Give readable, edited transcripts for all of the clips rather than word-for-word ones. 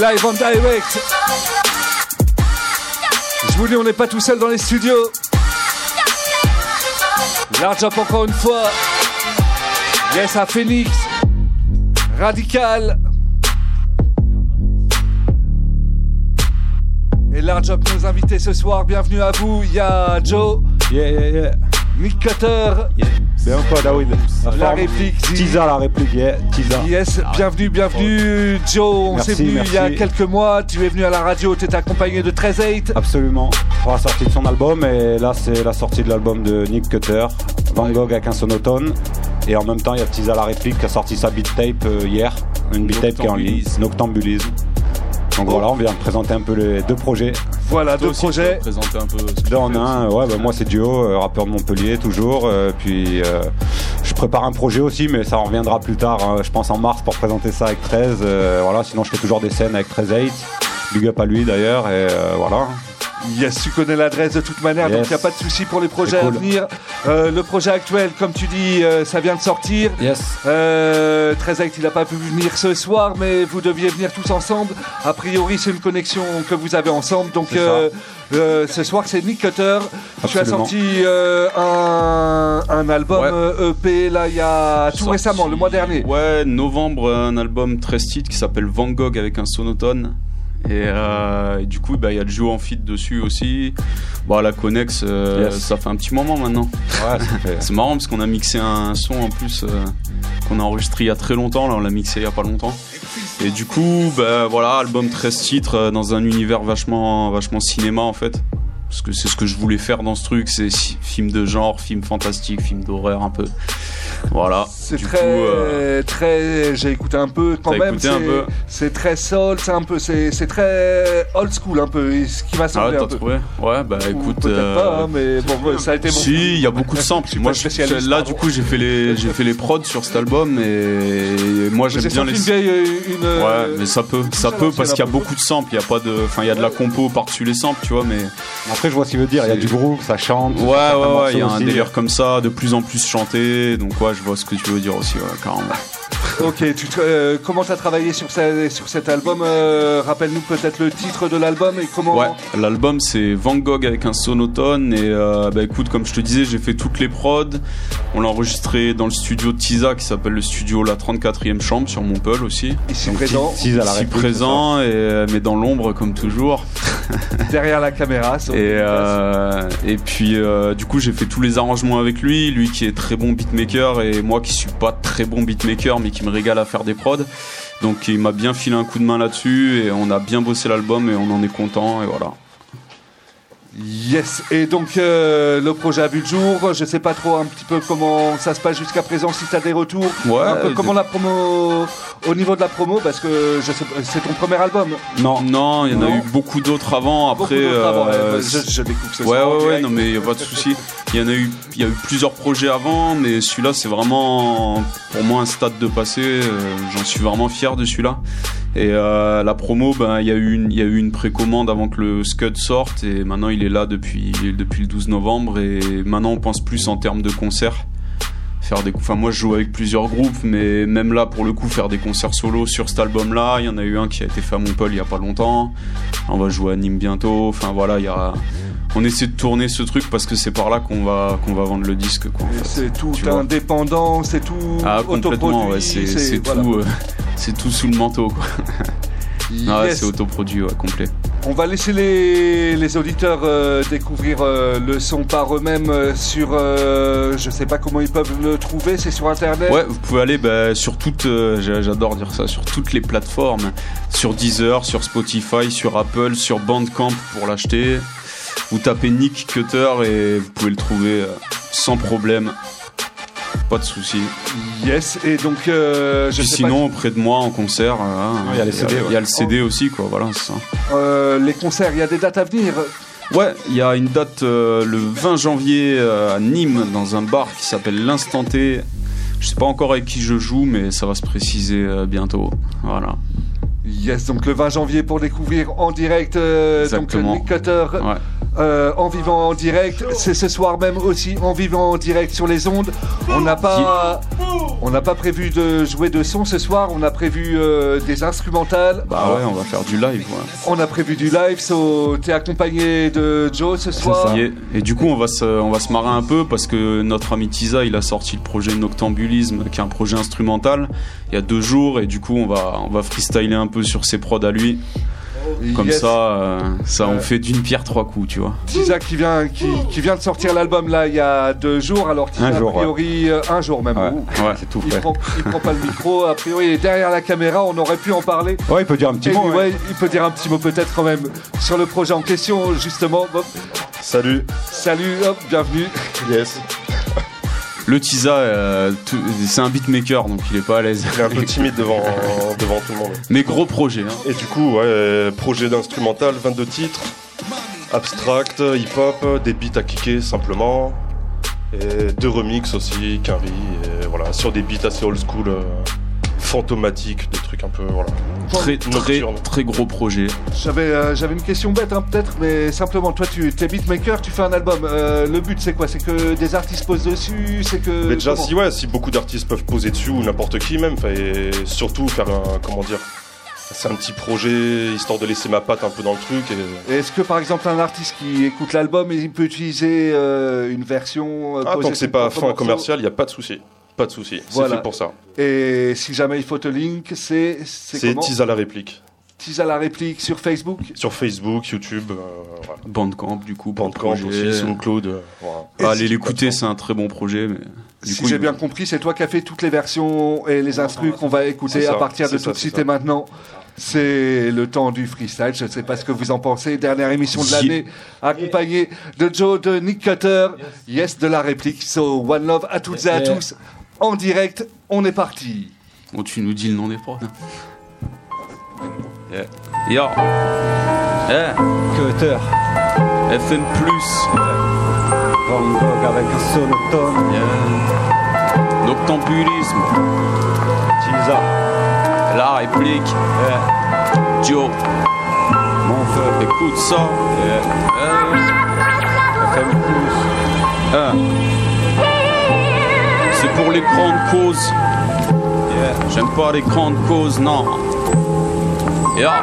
live en direct. Je vous dis, on n'est pas tout seul dans les studios. Large Up encore une fois. Yes à Phoenix. Radical. Et Large Up nos invités ce soir. Bienvenue à vous. Il y a Joe. Yeah. Nick Cutter. Yeah. C'est encore David. La réplique. Tisa la réplique, yeah. Tisa. Yes, bienvenue Joe. On s'est venu il y a quelques mois. Tu es venu à la radio, tu étais accompagné de 13-8. Absolument. Pour la sortie de son album. Et là, c'est la sortie de l'album de Nick Cutter. Van Gogh avec un sonotone. Et en même temps, il y a Tisa la réplique qui a sorti sa beat tape hier. Une beat tape qui est en ligne. Noctambulisme. Donc voilà, on vient de présenter un peu les deux projets. Voilà, deux projets. Présenter un peu. Deux en un, ouais, bah moi c'est Dio, rappeur de Montpellier toujours. Puis je prépare un projet aussi, mais ça en reviendra plus tard, hein, je pense en mars pour présenter ça avec 13. Voilà, sinon je fais toujours des scènes avec 13-8. Big up à lui d'ailleurs, et voilà. Yes, tu connais l'adresse de toute manière, donc il n'y a pas de souci pour les projets à venir. Le projet actuel, comme tu dis, ça vient de sortir. Yes. 13-8, il n'a pas pu venir ce soir, mais vous deviez venir tous ensemble. A priori, c'est une connexion que vous avez ensemble. Donc ce soir, c'est Nick Cutter. Tu as sorti un album EP là, il y a tout récemment, le mois dernier. Ouais, novembre, un album 13 titres qui s'appelle Van Gogh avec un sonotone. Et du coup, il y a le duo en feat dessus aussi. Bon, la Connex, ça fait un petit moment maintenant. Ouais, c'est marrant parce qu'on a mixé un son en plus qu'on a enregistré il y a très longtemps. Là, on l'a mixé il y a pas longtemps. Et du coup, voilà, album 13 titres dans un univers vachement cinéma en fait. Parce que c'est ce que je voulais faire dans ce truc, c'est film de genre, film fantastique, film d'horreur un peu. Voilà. C'est très. J'ai écouté un peu quand même. C'est très soul, c'est très old school un peu. Ce qui m'a semblé un peu. Trouvé ouais, écoute. Peut-être pas, mais bon, ça a été bon. Si, il y a beaucoup de samples. Moi, là, du coup, j'ai fait les prods sur cet album et moi j'aime bien les. Ouais, mais ça peut parce qu'il y a beaucoup de samples. Il y a de la compo par-dessus les samples, tu vois, mais. Après, je vois ce qu'il veut dire. Il y a du groove, ça chante. Ouais. Il y a un délire comme ça, de plus en plus chanté. Donc, ouais, je vois ce que tu veux dire aussi, carrément. Ok, comment t'as travaillé sur cet album rappelle-nous peut-être le titre de l'album et comment. Ouais, l'album c'est Van Gogh avec un sonotone et écoute, comme je te disais, j'ai fait toutes les prods. On l'a enregistré dans le studio de Tisa qui s'appelle le studio La 34e Chambre sur Montpellier aussi. Ici présent. Ici présent, mais dans l'ombre comme toujours. Derrière la caméra. Et puis du coup j'ai fait tous les arrangements avec lui qui est très bon beatmaker et moi qui suis pas très bon beatmaker mais qui me régale à faire des prods. Donc il m'a bien filé un coup de main là-dessus et on a bien bossé l'album et on en est content et voilà. Yes, et donc le projet a vu le jour. Je sais pas trop un petit peu comment ça se passe jusqu'à présent, si tu as des retours. Ouais, un peu comment la promo, au niveau de la promo, parce que je sais, c'est ton premier album. Non, il y en a eu beaucoup d'autres avant. Après, je découvre ce soir. Ouais, non mais il y a pas de souci. Il y a eu plusieurs projets avant, mais celui-là c'est vraiment pour moi un stade de passé. J'en suis vraiment fier de celui-là. Et la promo, il y a eu une précommande avant que le Scud sorte et maintenant il est là depuis le 12 novembre et maintenant on pense plus en termes de concerts. Moi je joue avec plusieurs groupes, mais même là pour le coup faire des concerts solo sur cet album-là, il y en a eu un qui a été fait à Montpellier il y a pas longtemps. On va jouer à Nîmes bientôt. Enfin voilà, on essaie de tourner ce truc parce que c'est par là qu'on va vendre le disque quoi, en fait. C'est tout indépendant, c'est tout complètement, ouais, c'est voilà. tout c'est tout sous le manteau quoi. Yes. C'est autoproduit, complet. On va laisser les auditeurs découvrir le son par eux-mêmes sur je sais pas comment ils peuvent le trouver, c'est sur internet. Ouais, vous pouvez aller sur toutes j'adore dire ça, sur toutes les plateformes, sur Deezer, sur Spotify, sur Apple, sur Bandcamp pour l'acheter. Vous tapez Nick Cutter et vous pouvez le trouver sans problème. Pas de souci. Yes, et donc sinon auprès de moi en concert, il y a les CD, il y a le CD aussi quoi, voilà, c'est ça. Les concerts, il y a des dates à venir. Ouais, il y a une date le 20 janvier à Nîmes dans un bar qui s'appelle l'Instant T. Je sais pas encore avec qui je joue, mais ça va se préciser bientôt. Voilà. Yes, donc le 20 janvier pour découvrir en direct donc Nick Cutter. Ouais. en vivant en direct. C'est ce soir même aussi en vivant en direct sur les ondes. On n'a pas prévu de jouer de son ce soir. On a prévu des instrumentales. Bah ouais, on va faire du live. Ouais. On a prévu du live. T'es accompagné de Joe ce soir. C'est ça. Et du coup, on va se marrer un peu parce que notre ami Tisa, il a sorti le projet Noctambulisme, qui est un projet instrumental, il y a 2 jours. Et du coup, on va freestyler un peu sur ses prods à lui. Comme ça, on fait d'une pierre 3 coups, tu vois. Tisa qui vient de sortir l'album là il y a 2 jours. Alors Tisa, a priori, un jour même. Ouais, c'est tout fait. Il prend pas le micro. A priori, il est derrière la caméra. On aurait pu en parler. Ouais, il peut dire un petit mot. Ouais, il peut dire un petit mot peut-être quand même sur le projet en question, justement. Bob. Salut, hop, bienvenue. Yes. Le Tisa, c'est un beatmaker, donc il est pas à l'aise. Il est un peu timide devant tout le monde. Mais gros projet. Hein. Et du coup, projet d'instrumental, 22 titres, abstract, hip-hop, des beats à kicker simplement, et 2 remixes aussi, qu'un riz, et voilà, sur des beats assez old school, fantomatiques, des trucs un peu, voilà. Très gros projet. J'avais une question bête peut-être, mais simplement toi t'es beatmaker, tu fais un album, le but c'est quoi? C'est que des artistes posent dessus, c'est que... Mais déjà si beaucoup d'artistes peuvent poser dessus, ou n'importe qui même, et surtout faire c'est un petit projet histoire de laisser ma patte un peu dans le truc. Et est-ce que par exemple un artiste qui écoute l'album, il peut utiliser une version tant que c'est pas fin commercial, il n'y a pas de souci. Pas de souci, voilà. C'est fait pour ça. Et si jamais il faut te link, c'est comment? Tisa la réplique. Tisa la réplique sur Facebook. Sur Facebook, YouTube, voilà. Bandcamp du coup. Bandcamp aussi, SoundCloud. Voilà. Allez l'écouter, c'est un très bon projet. Mais si j'ai bien compris, c'est toi qui as fait toutes les versions et les instrus qu'on va écouter à partir de tout de suite et maintenant. C'est le temps du freestyle, je ne sais pas ce que vous en pensez. Dernière émission de l'année, accompagnée de Joe, de Nick Cutter, Yes de la réplique. So, one love à toutes et à tous. En direct, on est parti. Oh, tu nous dis le nom des prods. Yeah. Yo. Yeah. Cutter. FN+. Van Gogh avec un sonotone. Yeah. Noctambulisme. Tisa. La réplique. Yeah. Joe. Mon feu. Écoute ça. Yeah. FM+. C'est pour les grandes causes. Yeah. J'aime pas les grandes causes, non. Yeah.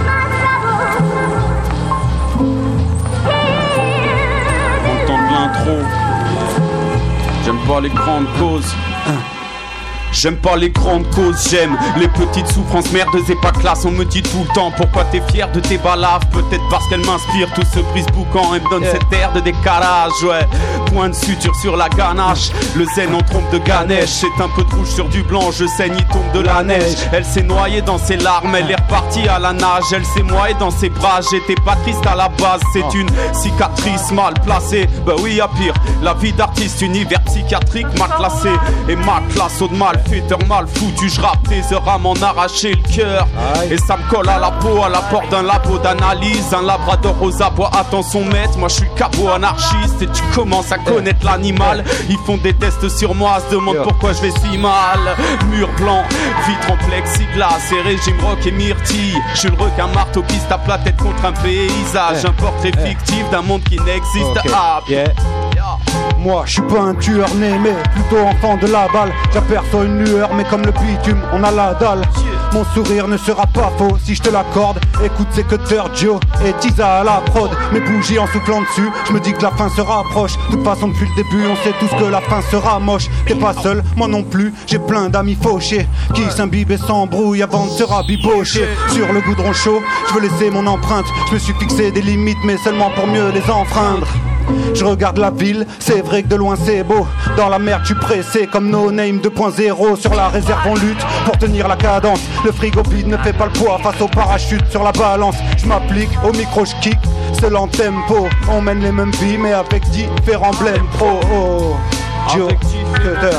On le temps de l'intro. J'aime pas les grandes causes. J'aime pas les grandes causes, j'aime les petites souffrances merdeuses et pas classe. On me dit tout le temps pourquoi t'es fier de tes balaves. Peut-être parce qu'elle m'inspire, tout ce brise-boucan et me donne cette air de décalage. Ouais, point de suture sur la ganache. Le zen en trompe de Ganesh. C'est un peu de rouge sur du blanc, je saigne, il tombe de la neige. Elle s'est noyée dans ses larmes, elle est repartie à la nage. Elle s'est noyée dans ses bras, j'étais pas triste à la base. C'est une cicatrice mal placée, bah oui y'a pire. La vie d'artiste, univers psychiatrique mal classé. Et ma classe au de mal fêteur mal foutu, je rappe des heures à m'en arracher le cœur. Et ça me colle à la peau, à la porte d'un labo d'analyse. Un labrador aux abois attend son maître. Moi je suis cabot anarchiste et tu commences à connaître l'animal. Ils font des tests sur moi, se demandent pourquoi je vais si mal. Mur blanc, vitre en plexiglas et régime rock et myrtille. Je suis le requin marteau qui se tape la tête contre un paysage. Un portrait fictif d'un monde qui n'existe pas. Moi je suis pas un tueur né mais plutôt enfant de la balle. J'aperçois une lueur mais comme le bitume on a la dalle. Mon sourire ne sera pas faux si je te l'accorde. Écoute c'est Cutter, Joe et Tisa à la prod. Mes bougies en soufflant dessus, je me dis que la fin se rapproche. De toute façon depuis le début on sait tous que la fin sera moche. T'es pas seul, moi non plus, j'ai plein d'amis fauchés qui s'imbibent et s'embrouillent avant de se rabibocher. Sur le goudron chaud, je veux laisser mon empreinte. Je me suis fixé des limites mais seulement pour mieux les enfreindre. Je regarde la ville, c'est vrai que de loin c'est beau. Dans la mer tu pressé comme No Name 2.0. Sur la réserve on lutte pour tenir la cadence. Le frigo vide ne fait pas le poids face au parachute sur la balance. Je m'applique, au micro je kick, seul en tempo. On mène les mêmes vies mais avec différents blèmes pro. Oh, Joe, Cutter,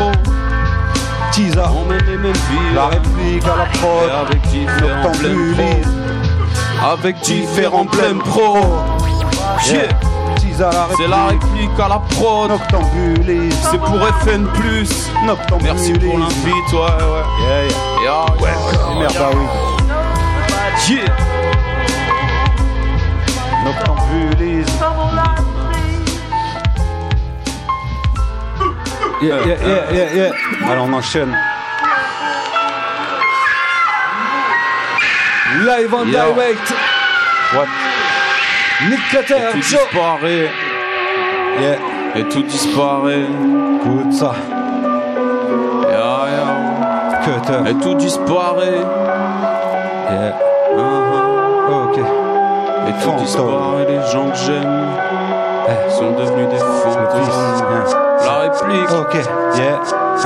Tisa, on mène les mêmes vies. La réplique à la prod, avec différents blèmes pro. Avec différents blèmes pro. Yeah. C'est la réplique à la prod. Noctambulisme. C'est pour FN+. Merci pour l'invite, ouais. Merde, bah oui. Yeah. Noctambulisme. Yeah. Alors on enchaîne. Live on direct. What? Nick Cutter, et tout disparaît. Yeah. Et tout disparaît. Écoute ça. Cutter. Et tout disparaît. Yeah. Ok. Et tout disparaît, les gens que j'aime sont devenus des fantômes. La réplique. Ok. Yeah.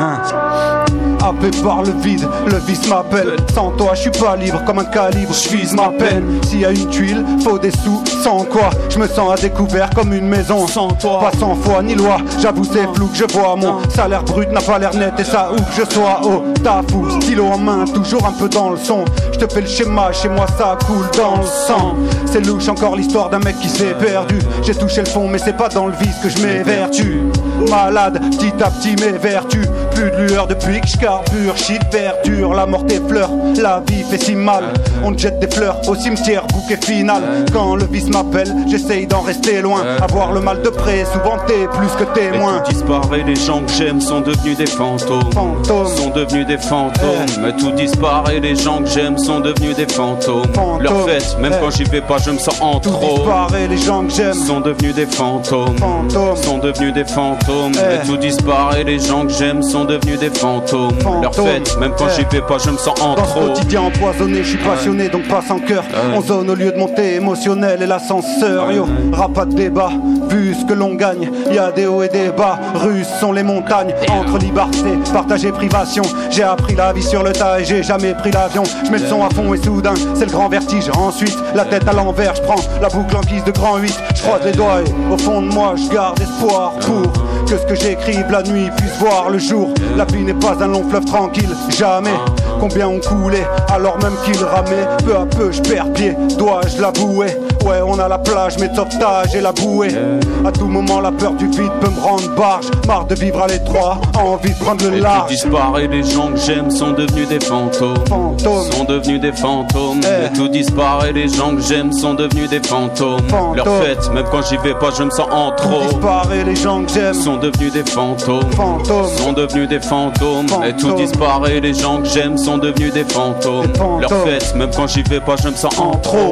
Happé par le vice m'appelle. Sans toi, je suis pas libre comme un calibre, je vise ma peine. S'il y a une tuile, faut des sous, sans quoi je me sens à découvert comme une maison. Sans toi, pas sans foi ni loi, j'avoue c'est flou que je vois. Mon salaire brut n'a pas l'air net et ça où que je sois. Oh, t'as fou, stylo en main, toujours un peu dans le son. Je te fais le schéma, chez moi ça coule dans le sang. C'est louche, encore l'histoire d'un mec qui s'est perdu. J'ai touché le fond mais c'est pas dans le vice que je m'évertue. Malade, petit à petit mes vertus. Plus de lueur depuis que je carbure, shit verdure. La mort effleure, la vie fait si mal. On te jette des fleurs au cimetière, bouquet final. Quand le vice m'appelle, j'essaye d'en rester loin. Avoir le mal de près, souvent t'es plus que témoin. Et tout disparaît, les gens que j'aime sont devenus des fantômes. Sont devenus des fantômes. Mais tout disparaît, les gens que j'aime sont devenus des fantômes. Leur fête, même quand j'y vais pas, je me sens en trop. Tout disparaît, les gens que j'aime sont devenus des fantômes. Sont devenus des fantômes. Mais tout disparaît, les gens que j'aime sont devenus des fantômes. Leur fête, même quand j'y vais pas, je me sens en trop. trop. Dans ce quotidien empoisonné, je suis passionné donc pas sans cœur. On zone au lieu de monter émotionnel et l'ascenseur. Yo, rap pas de débat, vu ce que l'on gagne. Y'a des hauts et des bas, russes sont les montagnes. Entre liberté, partage et privation. J'ai appris la vie sur le tas et j'ai jamais pris l'avion. Je mets le son à fond et soudain, c'est le grand vertige. Ensuite, la tête à l'envers, je prends la boucle en guise de grand 8. Je croise les doigts et au fond de moi, je garde espoir pour que ce que j'écrive la nuit puisse voir le jour. La vie n'est pas un long fleuve tranquille, jamais. Combien ont coulé alors même qu'ils ramaient. Peu à peu je perds pied, dois-je l'avouer. Ouais, on a la plage mais de sauvetage et la bouée. À tout moment la peur du vide peut me rendre barge. Marre de vivre à l'étroit, envie de prendre le large. Et tout disparaît, les gens que j'aime sont devenus des fantômes. Sont devenus des fantômes. Et tout disparaît, les gens que j'aime sont devenus des fantômes. Leur fête, même quand j'y vais pas, je me sens en trop. Tout disparaît, les gens que j'aime sont devenus des fantômes. Sont devenus des fantômes. Et tout disparaît, les gens que j'aime sont devenus des fantômes. Leur fête, même quand j'y vais pas, je me sens en trop.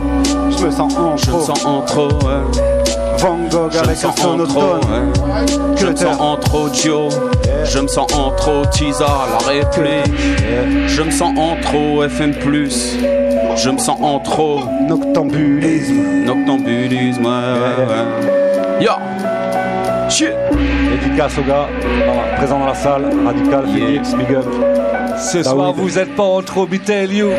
Je me sens en trop. Je me sens en trop, Van Gogh avec un sonotone. Je me sens en trop Joe. Je me sens en trop Tiza, la réplique. Je me sens en trop FM+. Je me sens en trop Noctambulisme. Noctambulisme, ouais. Yo, shit. Dédicace aux gars, présent dans la salle, Radical, Phoenix, Big Up. Ce soir, vous êtes pas en trop, tell you.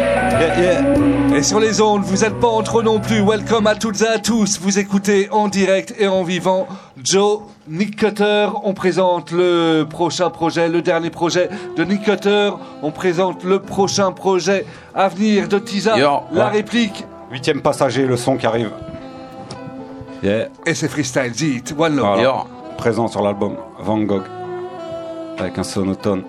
Et sur les ondes, vous êtes pas en trop non plus. Welcome à toutes et à tous. Vous écoutez en direct et en vivant Joe, Nick Cutter. On présente le prochain projet, le dernier projet de Nick Cutter. On présente le prochain projet à venir de Tiza, la réplique. 8ème passager, le son qui arrive. Et c'est Freestyle Zit, One Love. Voilà. Présent sur l'album Van Gogh avec un sonotone.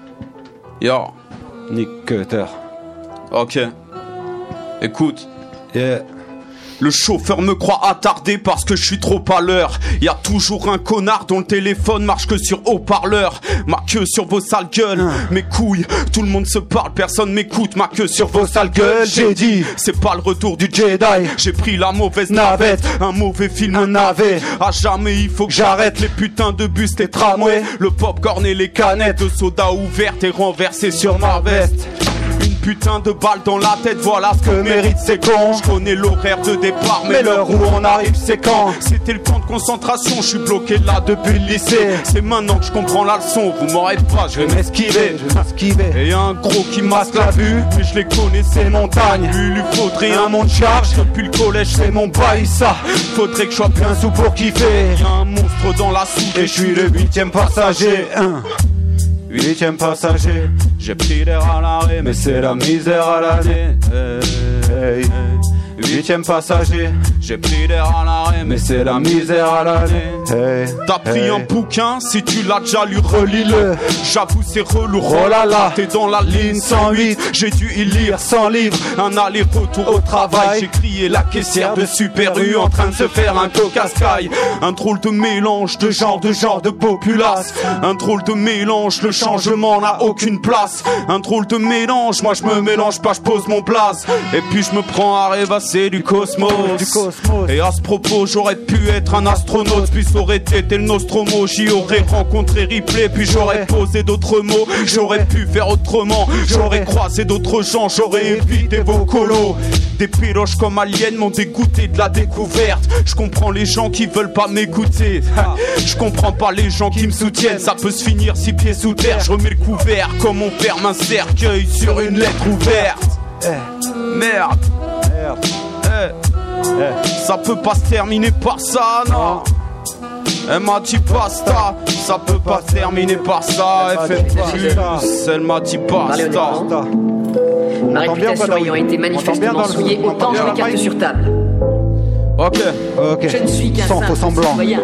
Nick Cutter. Ok. Écoute. Le chauffeur me croit attardé parce que je suis trop à l'heure. Y'a toujours un connard dont le téléphone marche que sur haut-parleur. Ma queue sur vos sales gueules, mes couilles, tout le monde se parle, personne m'écoute. Ma queue sur vos sales gueules, j'ai dit. C'est pas le retour du Jedi. J'ai pris la mauvaise navette, un mauvais film, un navet. À jamais il faut que j'arrête les putains de bus, les tramways, le popcorn et les canettes de soda ouvertes et renversées sur ma veste. Putain de balle dans la tête, voilà ce que mérite ces cons. Je connais l'horaire de départ, mais l'heure où on arrive c'est quand. C'était le camp de concentration, je suis bloqué là depuis le lycée. C'est maintenant que je comprends la leçon, vous m'aurez pas, je vais m'esquiver. Et y'a un gros qui masque la vue, mais je les connais ces montagnes. Lui faudrait un monde charge, depuis le collège c'est mon bail ça. Faudrait que je sois bien sous pour kiffer. Y'a un monstre dans la soupe et je suis le 8ème passager. 8ème passager, j'ai pris l'air à l'arrêt, mais c'est la misère à l'année. 8 8ème passager. J'ai pris l'air à l'arrêt, mais c'est la misère à l'année. Hey, t'as pris un bouquin, si tu l'as déjà lu, relis-le. J'avoue c'est relou, oh là là. T'es dans la ligne 108, j'ai dû y lire 100 livres. Un aller-retour au travail, j'ai crié la caissière de Super U en train de se faire un Coca Sky. Un drôle de mélange de genre de populace. Un drôle de mélange, le changement n'a aucune place. Un drôle de mélange, moi je me mélange pas, je pose mon place. Et puis je me prends à rêvasser du cosmos. Et à ce propos, j'aurais pu être un astronaute, puis ça aurait été le Nostromo. J'y aurais rencontré Ripley, puis j'aurais posé d'autres mots. J'aurais pu faire autrement, j'aurais croisé d'autres gens, j'aurais évité vos colos. Des piroches comme aliens m'ont dégoûté de la découverte. Je comprends les gens qui veulent pas m'écouter. Je comprends pas les gens qui me soutiennent. Ça peut se finir 6 pieds sous terre. Je remets le couvert comme on ferme un cercueil sur une lettre ouverte. Merde. Ça peut pas se terminer par ça, non. Elle m'a dit basta, ça peut pas se terminer par ça. Elle fait plus, elle m'a dit basta. Ma réputation ayant été manifestement souillée, autant je les cartes sur table. Ok. Je ne suis qu'un simple citoyen.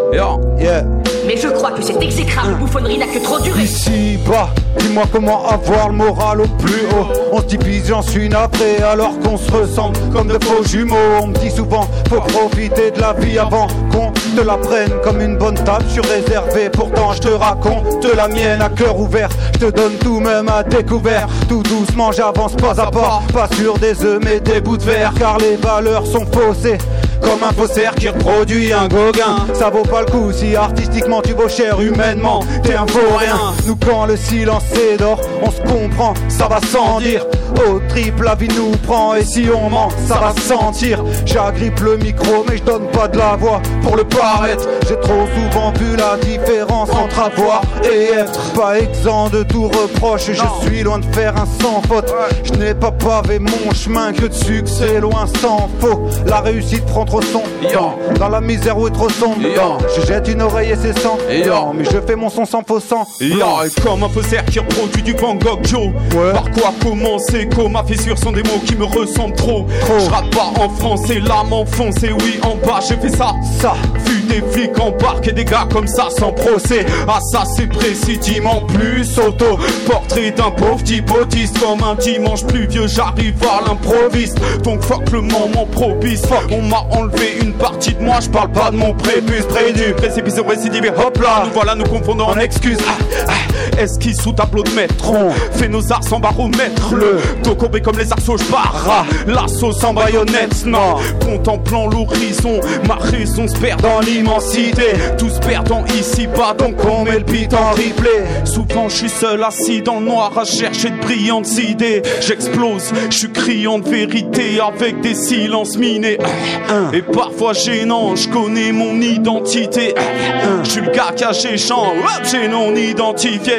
Yeah. Mais je crois que cette exécrable bouffonnerie n'a que trop duré. Ici bas, dis-moi comment avoir le moral au plus haut. On se divise, j'en suis navré, alors qu'on se ressemble comme de faux jumeaux. On me dit souvent, faut profiter de la vie avant qu'on te la prenne comme une bonne table. Je suis réservé, pourtant je te raconte la mienne à cœur ouvert. Je te donne tout même à découvert. Tout doucement, j'avance pas à pas. Pas sur des œufs mais des bouts de verre, car les valeurs sont faussées. Comme un faussaire qui reproduit un Gauguin. Ça vaut pas le coup si artistiquement tu vaux cher, humainement t'es un vaurien. Nous quand le silence s'édore, on se comprend, ça va sans dire. Au triple la vie nous prend et si on ment, ça va se sentir. J'agrippe le micro mais je donne pas de la voix pour le paraître. J'ai trop souvent vu la différence entre avoir et être. Pas exempt de tout reproche, je suis loin de faire un sans faute. Je n'ai pas pavé mon chemin que de succès loin sans faux. La réussite prend trop son temps, dans la misère où est trop sombre. Je jette une oreille et c'est sans mais je fais mon son sans faux sang. Et comme un faussaire qui reproduit du Van Gogh Joe. Par quoi commencer? Ma fissure sont des mots qui me ressemblent trop. Je rappe pas en français, l'âme enfoncée. Oui, en bas j'ai fait ça. Vu des flics en parc et des gars comme ça sans procès. Ah ça c'est précis, dimanche plus auto. Portrait d'un pauvre type autiste. Comme un dimanche pluvieux, j'arrive à l'improviste. Donc fuck le moment propice. On m'a enlevé une partie de moi, je parle pas de mon prépuce. Près du précipice au récidive. Hop là, nous voilà nous confondons en excuses. Esquisse sous tableau de maître. Fais nos arts sans baromètre. Le dos courbé comme les arceaux, je pars. L'assaut sans baïonnette, non. Contemplant l'horizon, ma raison se perd dans l'immensité. Tous perdant ici-bas, donc on met le beat en replay. Souvent je suis seul assis dans le noir à chercher de brillantes idées. J'explose, je suis criant de vérité avec des silences minés. Et parfois gênant, je connais mon identité. Je suis le gars caché, chant, j'ai non identifié.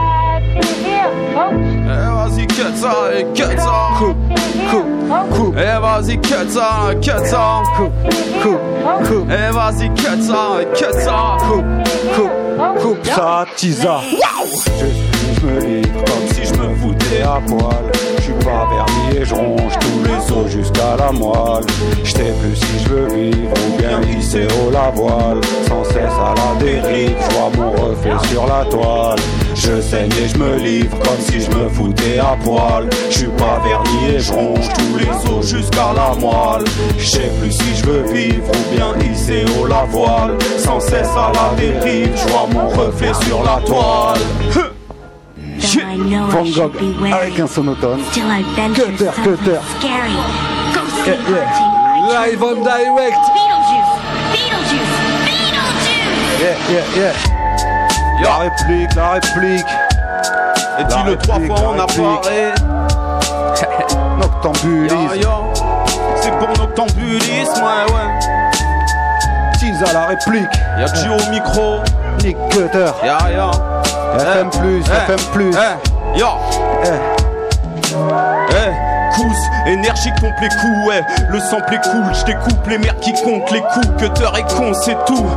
Vas-y, cut ça, cut ça. Vas-y, cut ça, cut ça. Vas-y, cut ça, cut ça. Coupe ça, tisa. Je me livre comme si je me foutais à poil. Je suis pas vernis et je ronge tous les os jusqu'à la moelle. Je sais plus si je veux vivre ou bien hisser au la voile. Sans cesse à la dérive, je vois mon reflet sur la toile. Je saigne et je me livre comme si je me foutais à poil. Je suis pas vernis et je ronge tous les os jusqu'à la moelle. Je sais plus si je veux vivre ou bien hisser au la voile. Sans cesse à la dérive, je vois mon reflet sur la toile. Van Gogh avec un sonotone. Cutter. Live on direct. Yeah. La réplique. Et dis-le 3 fois en apparaît. Noctambulisme. C'est pour noctambulisme, ouais. Tease à la réplique. Y'a Gio au micro. Nick Cutter. FM+. Cousse, énergie pompe les coups, le sample est cool, je découpe les merdes qui comptent les coups, Cutter est con, c'est tout.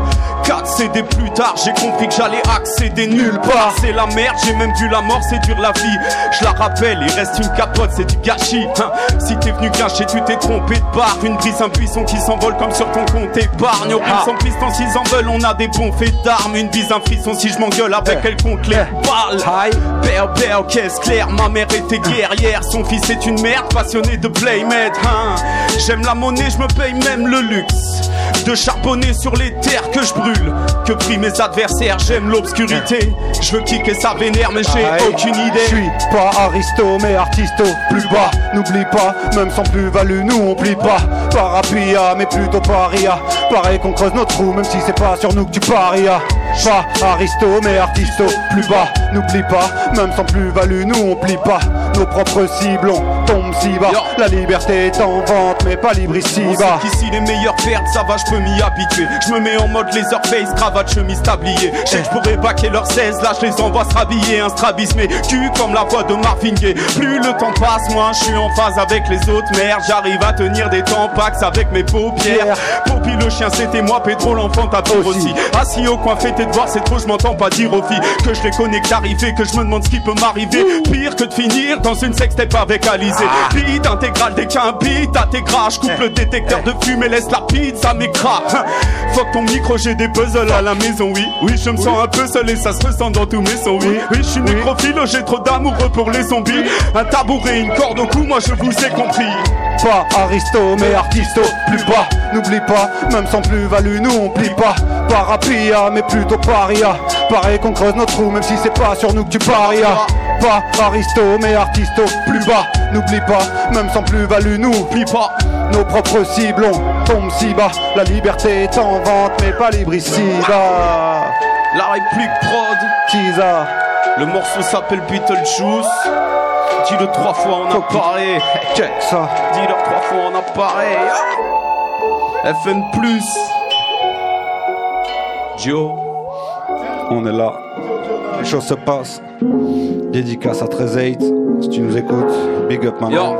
4 CD plus tard, j'ai compris que j'allais accéder nulle part. C'est la merde, j'ai même vu la mort, c'est dur la vie. Je la rappelle, il reste une capote, c'est du gâchis. Si t'es venu gâcher, tu t'es trompé de barre. Une brise, un buisson qui s'envole comme sur ton compte épargne. Au rime sans piston, s'ils en veulent, on a des bons faits d'armes. Une bise, un frisson, si je m'engueule avec elle compte les balles. Père, caisse claire, ma mère était guerrière. Son fils est une merde, passionné de Playmate. J'aime la monnaie, je me paye même le luxe de charbonner sur les terres que je brûle. Que prient mes adversaires, j'aime l'obscurité. Je veux kicker ça vénère, mais j'ai aucune idée. Je suis pas aristo, mais artisto, plus bas. N'oublie pas, même sans plus-value, nous on plie pas. Parapia, mais plutôt paria. Pareil qu'on creuse notre trou, même si c'est pas sur nous que tu paria. Pas aristo, mais artisto, plus bas. N'oublie pas, même sans plus-value, nous on plie pas. Nos propres cibles, on tombe si bas. La liberté est en vente, mais pas libre ici bas. Qu'ici les meilleurs perdent, ça va, je peux m'y habituer. Je me mets en mode laserface, cravate, chemise tablier. Je sais que je pourrais baquer leurs 16, là je les envoie se rhabiller. Un strabisme et cul comme la voix de Marvin Gaye. Plus le temps passe, moi je suis en phase avec les autres merdes. J'arrive à tenir des temps pax avec mes paupières. Poppy le chien c'était moi, Pedro l'enfant t'as peur aussi. Assis au coin, fais tes devoirs, c'est trop, je m'entends pas dire aux filles que je les connais que d'arriver, que je me demande ce qui peut m'arriver. Pire que de finir dans une sextape avec Alizé. Beat intégral dès qu'un beat intégral. Je coupe le détecteur de fumée, laisse la pizza m'écrase. Fuck ton micro, j'ai des puzzles à la maison, oui. Oui, je me sens un peu seul et ça se ressent dans tous mes sons, oui. Oui, je suis nécrophile, j'ai trop d'amoureux pour les zombies. Un tabouret, une corde au cou, moi je vous ai compris. Pas aristo, mais artisto, plus bas. N'oublie pas, même sans plus-value, nous on plie pas. Parapia, mais plutôt paria. Pareil qu'on creuse notre trou, même si c'est pas sur nous que tu paria. Pas aristo, mais artisto, plus bas. N'oublie pas, même sans plus-value, nous on plie pas. Nos propres cibles, on tombe si bas. La liberté est en vente, mais pas libre ici bas. La réplique prod, Tisa. Le morceau s'appelle Beetlejuice. Dis-le 3 fois en appareil. Check ça. Dis-le 3 fois en appareil. FN+. Joe. On est là. Les choses se passent. Dédicace à 13-8. Si tu nous écoutes, big up, maman.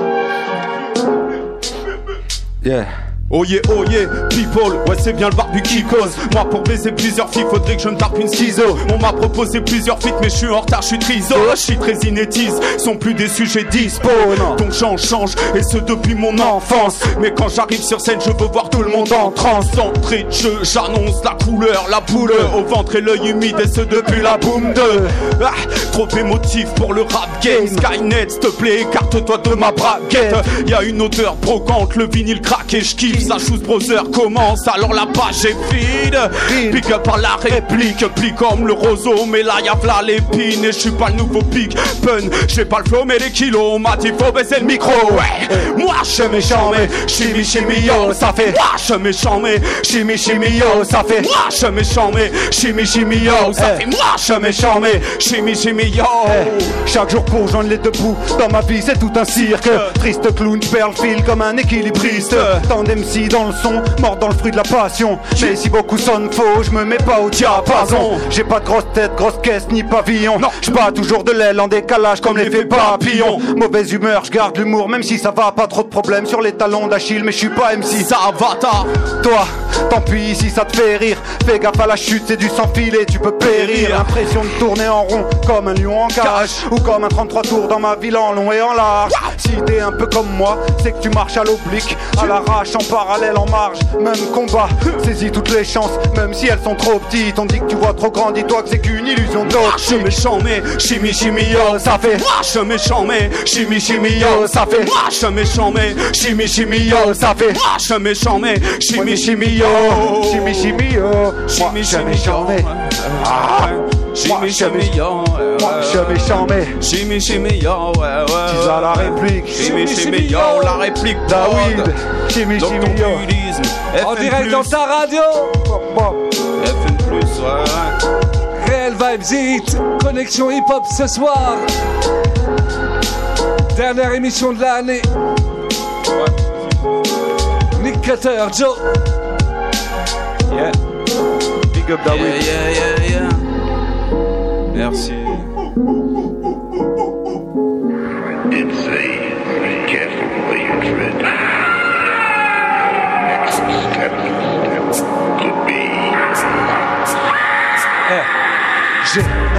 Yeah. Oh yeah, people, ouais c'est bien le barbecue cause. Moi pour baiser plusieurs filles, faudrait que je me tape une schizo. On m'a proposé plusieurs feats, mais je suis en retard, je suis triso. Je suis très inétise, sont plus des sujets dispo. Donc change, et ce depuis mon enfance. Mais quand j'arrive sur scène, je veux voir tout le monde en transe. D'entrée de jeu, j'annonce la couleur, la boule au ventre et l'œil humide, et ce depuis la boom 2. Trop émotif pour le rap game. Skynet, s'il te plaît, écarte-toi de ma braguette. Y'a une odeur brocante, le vinyle craque et je kiffe. La chose brother commence, alors la page est vide. Pick up par la réplique, pli comme le roseau, mais là y'a v'là l'épine. Et je suis pas le nouveau pic pun, j'ai pas le flow mais les kilos. On m'a dit faut baisser le micro, ouais. Moi je méchant mais chimie yo, ça fait. Moi je méchant mais chimie yo, ça fait. Moi je méchant mais chimie yo, ça fait. Moi je méchant mais chimie yo. Chaque jour pour joindre les deux bouts, dans ma vie c'est tout un cirque. Triste clown, perle fil comme un équilibriste. Tant d'MC dans le son, mort dans le fruit de la passion. Mais si beaucoup sonnent faux, je me mets pas au diapason. J'ai pas de grosse tête, grosse caisse ni pavillon. J'bats toujours de l'aile en décalage comme l'effet papillon. Mauvaise humeur, je garde l'humour même si ça va. Pas trop de problèmes sur les talons d'Achille, mais je suis pas MC. Ça va ta. Toi, tant pis si ça te fait rire. Fais gaffe à la chute, c'est du sans filet, tu peux périr. L'impression de tourner en rond comme un lion en cage, ou comme un 33 tours dans ma ville en long et en large. Si t'es un peu comme moi, c'est que tu marches à l'oblique, à l'arrache, en parallèle, en marge, même combat. Saisis toutes les chances, même si elles sont trop petites. On dit que tu vois trop grand, dis-toi que c'est qu'une illusion d'optique. Je méchant mais chimie yo, ça fait. Moi je méchant mais chimie yo, ça fait. Moi je méchant mais chimie yo, ça fait. Moi je méchant mais chimie yo, chimie yo, chimie yo. Moi je méchant mais chimie yo, ouais. Tisa la réplique, chimie yo, la réplique David, chimie yo. En direct dans ta radio. FN+, ouais. Réel Vibes Hit, connexion hip-hop ce soir. Dernière émission de l'année. Nick Cutter, Joe. Yeah. Big up David. Yeah. Merci. Insane. Careful where you tread. Step could be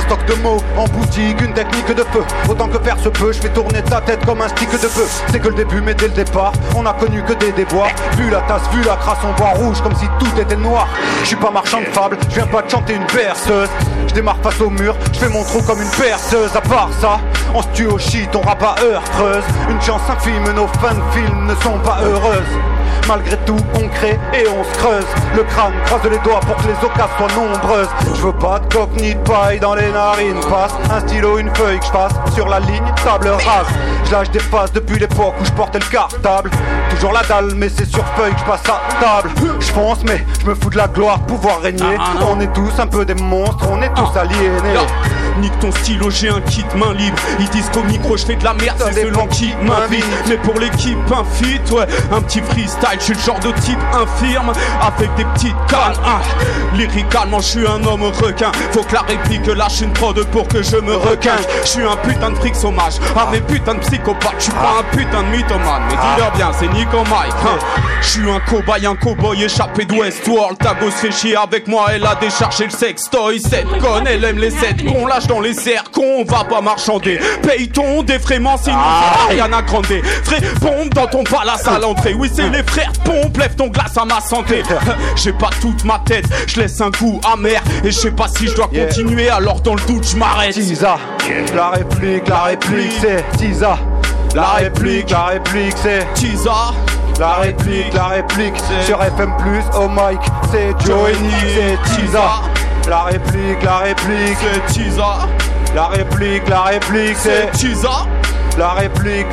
stock de mots en boutique, une technique de feu. Autant que faire se peut, je fais tourner ta tête comme un stick de feu. C'est que le début, mais dès le départ, on a connu que des déboires. Vu la tasse, vu la crasse, on voit rouge comme si tout était noir. Je suis pas marchand de fable, je viens pas de chanter une berceuse. Je démarre face au mur, je fais mon trou comme une perceuse. À part ça, on se tue au shit, on rappe à heure creuse. Une chance infime, nos fins de film ne sont pas heureuses. Malgré tout, on crée et on se creuse le crâne, croise les doigts pour que les occasions soient nombreuses. Je veux pas de coque ni de paille dans les narines. Passe un stylo, une feuille que je passe sur la ligne, table rase. Je lâche des phases depuis l'époque où je portais le cartable. Toujours la dalle, mais c'est sur feuille que je passe à table. Je fonce, mais je me fous de la gloire, pouvoir régner. On est tous un peu des monstres, on est tous aliénés. Nique ton stylo, j'ai un kit main libre. Ils disent qu'au micro je fais de la merde, c'est selon qui m'invite. Mais pour l'équipe, un feat, ouais, un petit freestyle. Je suis le genre de type infirme avec des petites cannes. Lyricalement, je suis un homme requin. Faut que la réplique lâche une prod pour que je me requinque. Je suis un putain de fric sauvage, ah mes putains de psychopathes. Je suis pas un putain de mythomane, mais dis-leur bien, c'est Nico Mike. Je suis un cowboy échappé de Westworld. Ta gosse fait chier avec moi, elle a déchargé le sextoy. Cette conne, elle aime les 7 cons. Lâche dans les cercles, on va pas marchander. Paye ton défraiement, sinon rien à grandir. Frère, pompe dans ton palace à l'entrée. Oui, c'est les frères pompe, lève ton glace à ma santé. J'ai pas toute ma tête, je laisse un goût amer. Et je sais pas si je dois continuer, alors dans le doute je m'arrête. Tisa, la réplique c'est Tisa. La réplique c'est Tisa. La réplique c'est sur FM+, oh Mike, c'est Joe et Nick, c'est Tisa. La réplique c'est Tisa. La réplique c'est Tisa. La réplique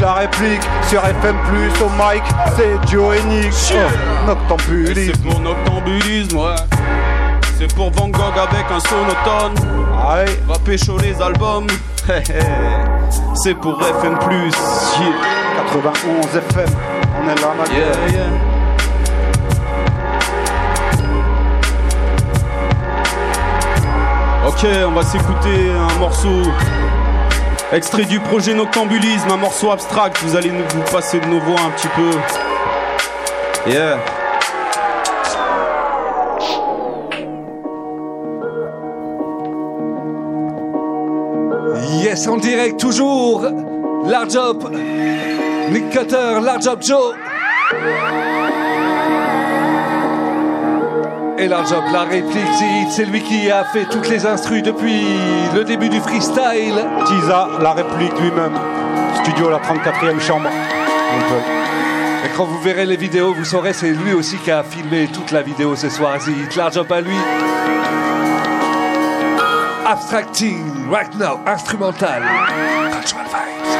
sur FM+, au mic, c'est Joe et Nick. Noctambulisme. C'est pour noctambulisme, ouais. C'est pour Van Gogh avec un sonotone. Allez, va pécho les albums. C'est pour FM+, 91 FM, on est là, ma gueule. Yeah. Ok, on va s'écouter un morceau extrait du projet Noctambulisme, un morceau abstract. Vous allez vous passer de nos voix un petit peu. Yeah. Yes, en direct toujours. Large Up, Nick Cutter, Large Up Joe. Et Large Up, la réplique, c'est lui qui a fait toutes les instrus depuis le début du freestyle. Tisa, la réplique lui-même. Studio, la 34e chambre. Et quand vous verrez les vidéos, vous saurez, c'est lui aussi qui a filmé toute la vidéo ce soir. Large Up à lui. Abstracting, right now, instrumental. Cultural vibes.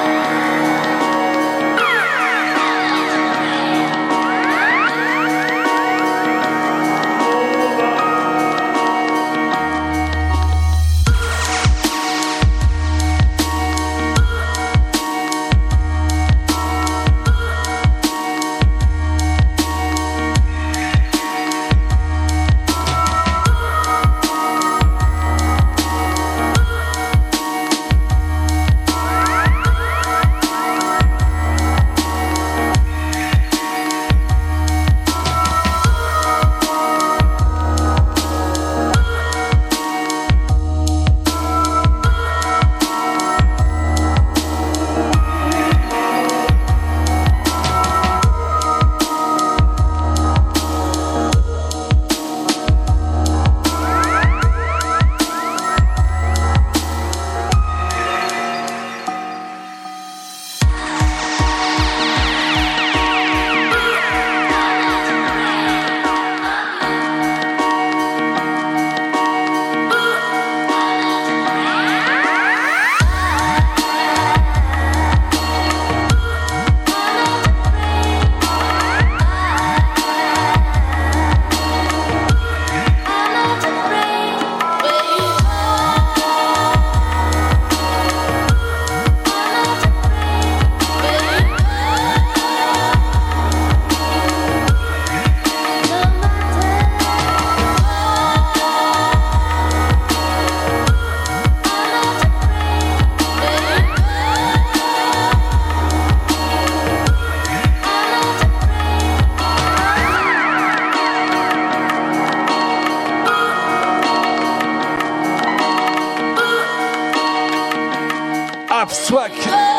Swag.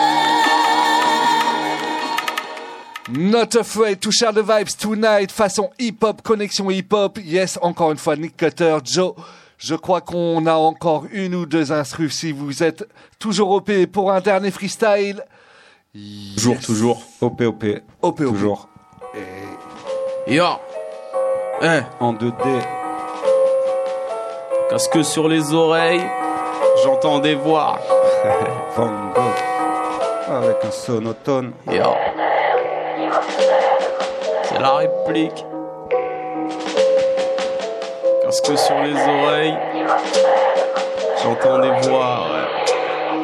Not afraid to share the vibes tonight, façon hip-hop, connexion hip-hop. Yes, encore une fois, Nick Cutter, Joe. Je crois qu'on a encore une ou deux instrus. Si vous êtes toujours OP pour un dernier freestyle. Yes. Toujours. OP. Toujours. Et... Yo. En 2D. Casque sur les oreilles. J'entends des voix. Van Gogh. Avec un sonotone. Yo. C'est la réplique. Casque sur les oreilles. J'entends des voix, ouais.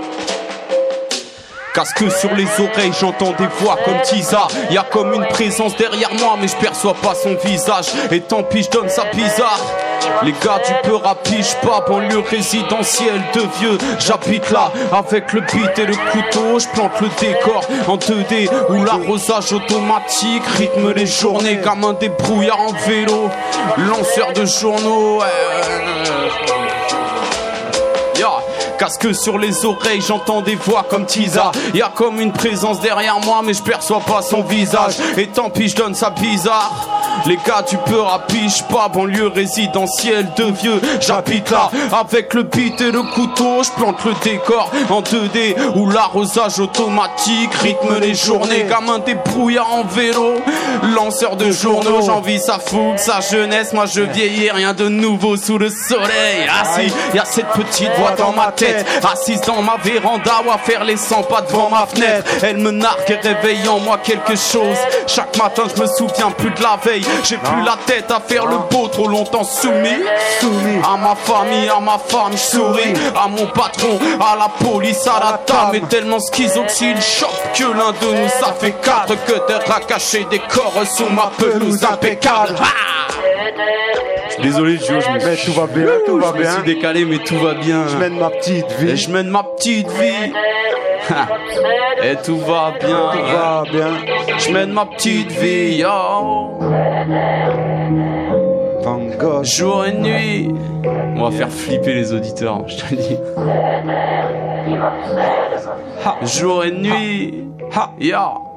Casque sur les oreilles, j'entends des voix comme Tisa. Y'a comme une présence derrière moi, mais je perçois pas son visage. Et tant pis, je donne ça bizarre. Les gars du peu rapiche pas, banlieue résidentielle de vieux. J'habite là avec le beat et le couteau. Je plante le décor en 2D où l'arrosage automatique rythme les journées. Gamin débrouillard en vélo, lanceur de journaux. Casque sur les oreilles, j'entends des voix comme Tisa. Y'a comme une présence derrière moi, mais je perçois pas son visage. Et tant pis, je donne ça bizarre. Les gars du peu rapiche pas, banlieue résidentielle de vieux. J'habite là avec le beat et le couteau. Je plante le décor en 2D où l'arrosage automatique rythme les journées. Gamin débrouillard en vélo, lanceur de journaux. J'envie sa fougue, sa jeunesse. Moi je vieillis, rien de nouveau sous le soleil. Assis, y'a cette petite voix dans ma tête, assise dans ma véranda ou à faire les 100 pas devant ma fenêtre. Elle me nargue et réveille en moi quelque chose. Chaque matin je me souviens plus de la veille. J'ai plus la tête à faire le beau, trop longtemps soumis à ma famille, à ma femme, je souris à mon patron, à la police, à la table. Et tellement schizoxyle choc que l'un de nous ça fait 4. Que d'être à cacher des corps sous ma pelouse impeccable. Désolé Joe, je me tout va bien, tout va bien. Je me suis décalé mais tout va bien. Je mène ma petite vie. Et je mène ma petite vie. Et tout va bien. Tout va bien. Je mène ma petite vie, yo. Van Gogh. Jour et nuit. On va faire flipper les auditeurs, je te le dis. Jour et nuit. Yo.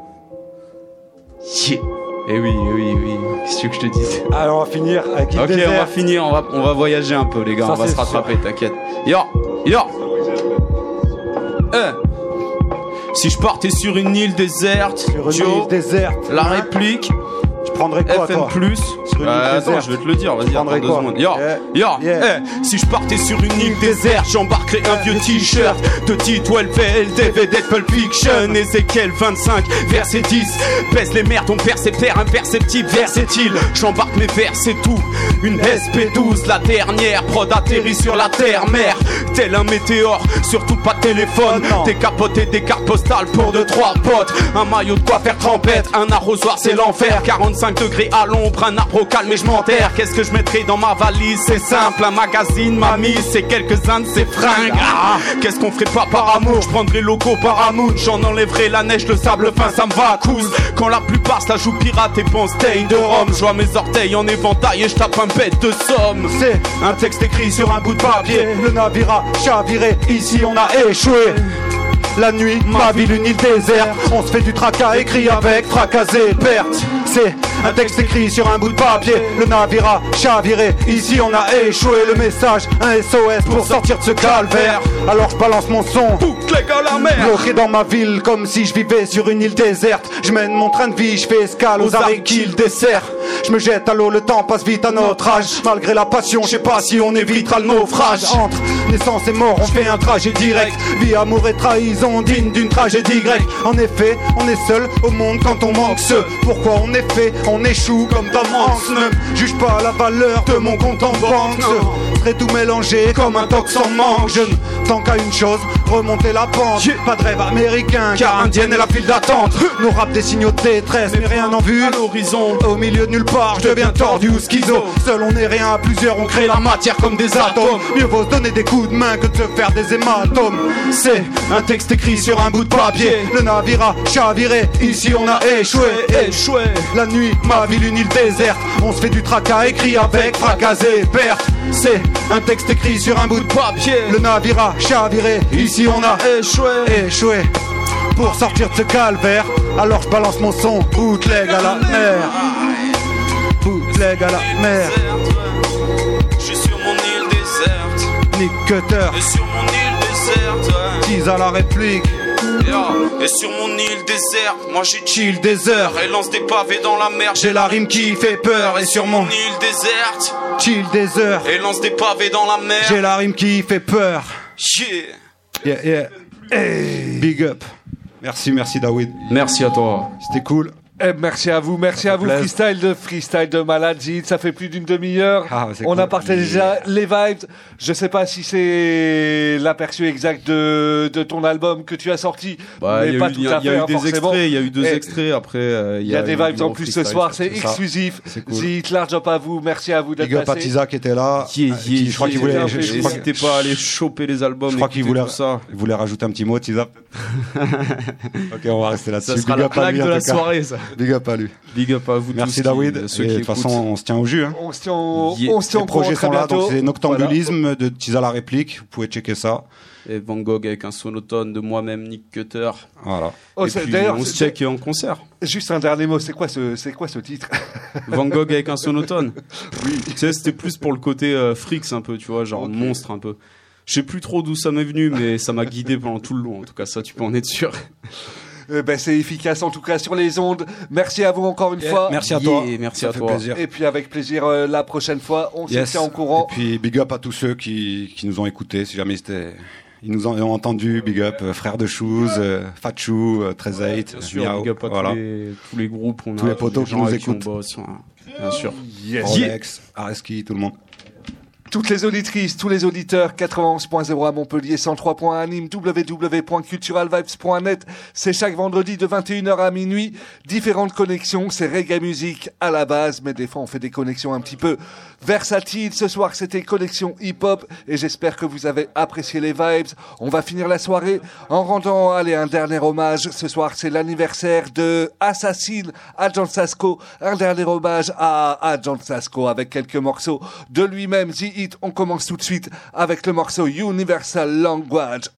Yeah. Eh oui. Qu'est-ce que je te dis? Alors on va finir avec Ok, on va finir, on va voyager un peu les gars, ça, on va se rattraper, t'inquiète. Yo. Si je partais sur une île déserte, la réplique. Je prendrais quoi, FM+. Attends, je vais te le dire, vas-y, attends 2 secondes. Si je partais sur une île déserte, j'embarquerais un vieux t-shirt de D12, DVD, Pulp Fiction, Ezekiel 25, verset 10. Pèse les merdes, on persévère, imperceptible, versatile. J'embarque mes vers, c'est tout. Une SP12, la dernière, prod atterrit sur la terre-mère. Tel un météore, surtout pas de téléphone. Décapoter des cartes postales pour 2-3 potes. Un maillot de quoi faire trempette, un arrosoir c'est l'enfer. 45 degrés à l'ombre, un arbre au calme et je m'enterre. Qu'est-ce que je mettrai dans ma valise? C'est simple, un magazine, ma mise et quelques-uns de ses fringues. Qu'est-ce qu'on ferait pas par amour? Je prendrais loco par amour. J'en enlèverai la neige, le sable fin, ça me va à cousse. Quand la pluie passe, la joue pirate et pense steak de Rome. Je vois mes orteils en éventail et je tape un bête de somme. C'est un texte écrit sur un bout de papier. Le navire a chaviré, ici on a échoué. La nuit, ma ville, une île déserte. On se fait du tracas, écrit avec fracas et perte. C'est un texte écrit sur un bout de papier. Le navire a chaviré, ici on a échoué. Le message, un SOS pour sortir de ce calvaire. Alors je balance mon son, bloqué dans ma ville comme si je vivais sur une île déserte. Je mène mon train de vie, je fais escale aux arrêts qui le dessert. Je me jette à l'eau, le temps passe vite à notre âge. Malgré la passion, je sais pas si on évitera le naufrage. Entre naissance et mort, on fait un trajet direct. Vie, amour et trahison, digne d'une tragédie grecque. En effet, on est seul au monde quand on manque ce pourquoi on est fait, on échoue comme Tom Hanks. Ne juge pas la valeur de mon compte en banque. Ce serait tout mélangé comme un tox sans manque. Je ne tends qu'à une chose, remonter la pente. Pas de rêve américain, car indienne est la file d'attente. Nos rap des signaux de détresse, mais rien en vue. À l'horizon, au milieu de nulle nulle part, je deviens tordu ou schizo. Seul on n'est rien, à plusieurs on crée la matière comme des atomes. Mieux vaut se donner des coups de main que de se faire des hématomes. C'est un texte écrit sur un bout de papier. Le navire a chaviré, ici on a échoué. La nuit, ma ville, une île déserte. On se fait du tracas écrit avec fracas et perte. C'est un texte écrit sur un bout de papier. Le navire a chaviré, ici on a échoué. Pour sortir de ce calvaire, alors je balance mon son, bootleg à la mer. Bootleg à la mer. Je suis sur mon île déserte. Nick Cutter. Et sur mon île déserte. Tease à la réplique. Et sur mon île déserte, moi j'ai chill des heures. Et lance des pavés dans la mer. J'ai la rime qui fait peur. Et sur mon île déserte, chill des heures. Et lance des pavés dans la mer. J'ai la rime qui fait peur. Yeah. Hey. Big up. Merci David. Merci à toi. C'était cool. Merci à vous, freestyle de malade. Zid, ça fait plus d'une demi-heure. On a partagé déjà les vibes. Je sais pas si c'est l'aperçu exact de ton album que tu as sorti, mais pas tout à fait. Il y a eu des extraits, il y a eu 2 extraits. Après, il y a des vibes en plus ce soir. C'est exclusif. Cool. Zid, large up à vous. Merci à vous d'être passé. Big up à Tisa qui était là. Je crois qu'il voulait. N'hésitez pas à aller choper les albums. Je crois qu'il voulait rajouter un petit mot, Tisa. Ok, on va rester là-dessus. Ça sera la plaque de la soirée, ça. Big up à lui. Big up à vous. Merci David. De toute façon, on se tient au jus. Hein. On se tient au projets sont là, donc c'est Noctambulisme de Tisa la réplique. Vous pouvez checker ça. Et Van Gogh avec un sonotone de moi-même, Nick Cutter. Voilà. Et puis, on se check en concert. Juste un dernier mot, c'est quoi ce titre? Van Gogh avec un sonotone. Oui. Tu sais, c'était plus pour le côté Frix un peu, tu vois, genre monstre un peu. Je sais plus trop d'où ça m'est venu, mais ça m'a guidé pendant tout le long. En tout cas, ça, tu peux en être sûr. C'est efficace en tout cas sur les ondes. Merci à vous encore une fois. Merci à toi. Merci à toi. Plaisir. Et puis avec plaisir la prochaine fois. On se tient au courant. Et puis big up à tous ceux qui nous ont écoutés. Si jamais ils nous ont entendu. Big up Frères de Shoes, Fat Chou, 13-8, bien sûr. Big up à tous les groupes. Tous les potos qui nous écoutent. Bien sûr. Rolex, Areski, tout le monde. Toutes les auditrices, tous les auditeurs, 91.0 à Montpellier, 103.1 à Nîmes, www.culturalvibes.net. C'est chaque vendredi de 21h à minuit. Différentes connexions, c'est reggae music à la base, mais des fois on fait des connexions un petit peu versatiles. Ce soir c'était connexion hip-hop et j'espère que vous avez apprécié les vibes. On va finir la soirée en rendant, un dernier hommage. Ce soir c'est l'anniversaire de Assassin à John Sasco. Un dernier hommage à John Sasco avec quelques morceaux de lui-même. On commence tout de suite avec le morceau Universal Language.